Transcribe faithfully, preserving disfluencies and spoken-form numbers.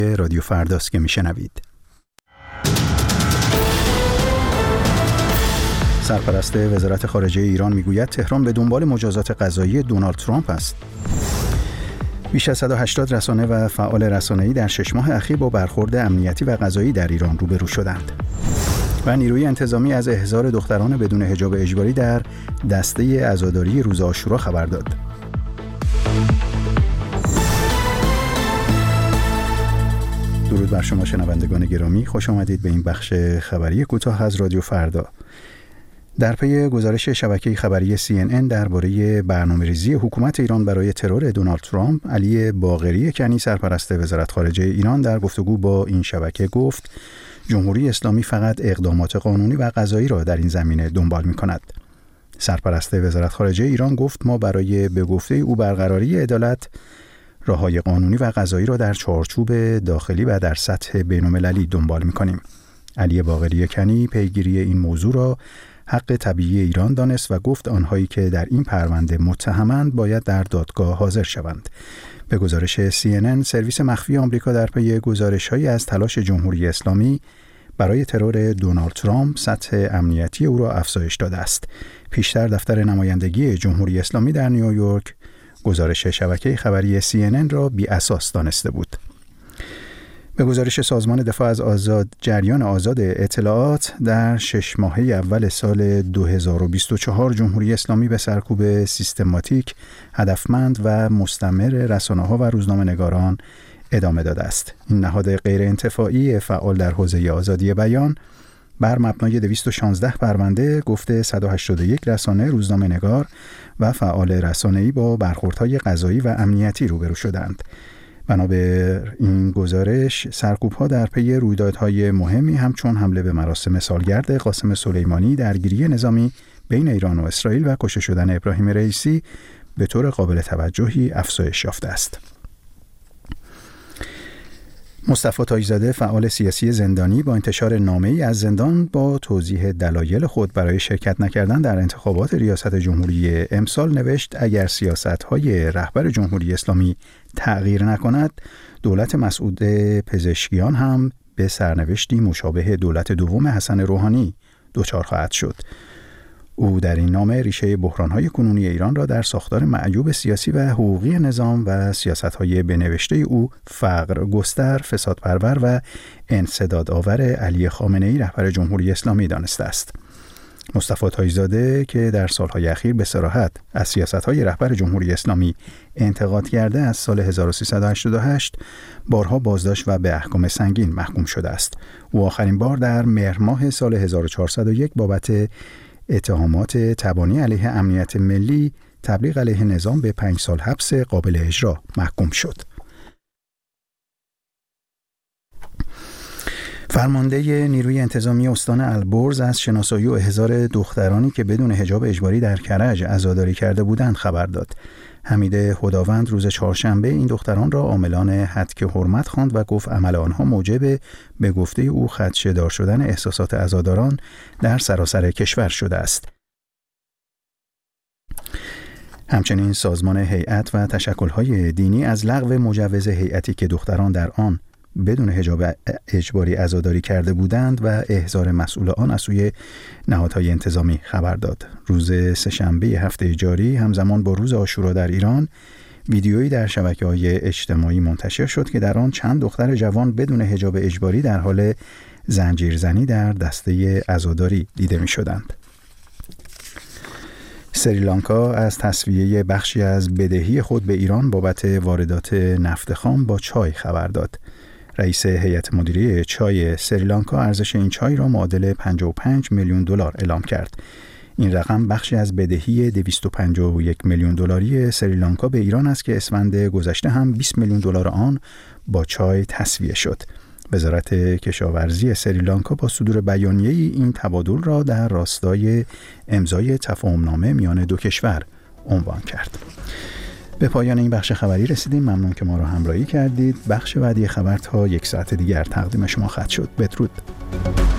رادیو فرداست که میشنوید. سرپرست وزارت خارجه ایران میگوید تهران به دنبال مجازات قضایی دونالد ترامپ است. بیش از صد و هشتاد رسانه و فعال رسانه‌ای در شش ماه اخیر با برخورد امنیتی و قضایی در ایران روبرو شدند. و نیروی انتظامی از احضار دختران بدون حجاب اجباری در دسته عزاداری روز عاشورا خبر داد. درود بر شما شنوندگان گرامی، خوش آمدید به این بخش خبری کوتاه از رادیو فردا. در پی گزارش شبکه خبری سی ان ان درباره برنامه‌ریزی حکومت ایران برای ترور دونالد ترامپ، علی باقری کنی سرپرست وزارت خارجه ایران در گفتگو با این شبکه گفت جمهوری اسلامی فقط اقدامات قانونی و قضایی را در این زمینه دنبال می‌کند. سرپرست وزارت خارجه ایران گفت ما برای به گفته او برقراری عدالت راه‌های قانونی و قضایی را در چارچوب داخلی و در سطح بین‌المللی دنبال می‌کنیم. علی باقری کنی پیگیری این موضوع را حق طبیعی ایران دانست و گفت آنهایی که در این پرونده متهمند باید در دادگاه حاضر شوند. به گزارش سی ان ان، سرویس مخفی آمریکا در پی گزارش‌هایی از تلاش جمهوری اسلامی برای ترور دونالد ترامپ سطح امنیتی او را افزایش داده است. پیشتر دفتر نمایندگی جمهوری اسلامی در نیویورک گزارش شبکه خبری سی ان ان را بی اساس دانسته بود. به گزارش سازمان دفاع از آزاد جریان آزاد اطلاعات، در شش ماهه اول سال دو هزار و بیست و چهار جمهوری اسلامی به سرکوب سیستماتیک، هدفمند و مستمر رسانه‌ها و روزنامه‌نگاران ادامه داده است. این نهاد غیر انتفاعی فعال در حوزه آزادی بیان بر مبنای دویست و شانزده پرونده گفته صد و هشتاد و یک رسانه، روزنامه‌نگار و فعال رسانه‌ای با برخوردهای قضایی و امنیتی روبرو شدند. بنا به این گزارش، سرکوب‌ها در پی رویدادهای مهمی همچون حمله به مراسم سالگرد قاسم سلیمانی، درگیری نظامی بین ایران و اسرائیل و کشته شدن ابراهیم رئیسی به طور قابل توجهی افزایش یافته است. مصطفی تاج‌زاده، فعال سیاسی زندانی، با انتشار نامه‌ای از زندان با توضیح دلایل خود برای شرکت نکردن در انتخابات ریاست جمهوری امسال نوشت اگر سیاست‌های رهبر جمهوری اسلامی تغییر نکند، دولت مسعود پزشکیان هم به سرنوشتی مشابه دولت دوم حسن روحانی دچار خواهد شد. او در این نامه ریشه بحران‌های کنونی ایران را در ساختار معیوب سیاسی و حقوقی نظام و سیاست‌های بنوشته او فقر گستر، فسادپرور و انسدادآور علی خامنه‌ای رهبر جمهوری اسلامی دانسته است. مصطفی تاج‌زاده که در سالهای اخیر به صراحت از سیاست‌های رهبر جمهوری اسلامی انتقاد کرده، از سال هزار و سیصد و هشتاد و هشت بارها بازداشت و به احکام سنگین محکوم شده است. او آخرین بار در مهر ماه سال هزار و چهارصد و یک بابت اتهامات تبانی علیه امنیت ملی، تبلیغ علیه نظام به پنج سال حبس قابل اجرا محکوم شد. فرمانده نیروی انتظامی استان البرز از شناسایی و احضار دخترانی که بدون حجاب اجباری در کرج عزاداری کرده بودند خبر داد. حمید خداوند روز چهارشنبه این دختران را عاملان هتک حرمت خواند و گفت عمل آنها موجب به گفته او خدشه‌دار شدن احساسات عزاداران در سراسر کشور شده است. همچنین سازمان هیئت و تشکل‌های دینی از لغو مجوز هیئتی که دختران در آن بدون حجاب اجباری عزاداری کرده بودند و احضار مسئول آن از سوی نهادهای انتظامی خبر داد. روز سه‌شنبه هفته جاری همزمان با روز عاشورا در ایران، ویدیویی در شبکه‌های اجتماعی منتشر شد که در آن چند دختر جوان بدون حجاب اجباری در حال زنجیرزنی در دسته عزاداری دیده می‌شدند. سریلانکا از تسویه بخشی از بدهی خود به ایران بابت واردات نفت خام با چای خبر داد. رئیس هیئت مدیره چای سریلانکا ارزش این چای را معادل پنجاه و پنج میلیون دلار اعلام کرد. این رقم بخشی از بدهی دویست و پنجاه و یک میلیون دلاری سریلانکا به ایران است که اسفند گذشته هم بیست میلیون دلار آن با چای تسویه شد. وزارت کشاورزی سریلانکا با صدور بیانیه‌ای این تبادل را در راستای امضای تفاهمنامه میان دو کشور عنوان کرد. به پایان این بخش خبری رسیدیم. ممنون که ما را همراهی کردید. بخش بعدی خبر تا یک ساعت دیگر تقدیم شما خواهد شد. بدرود.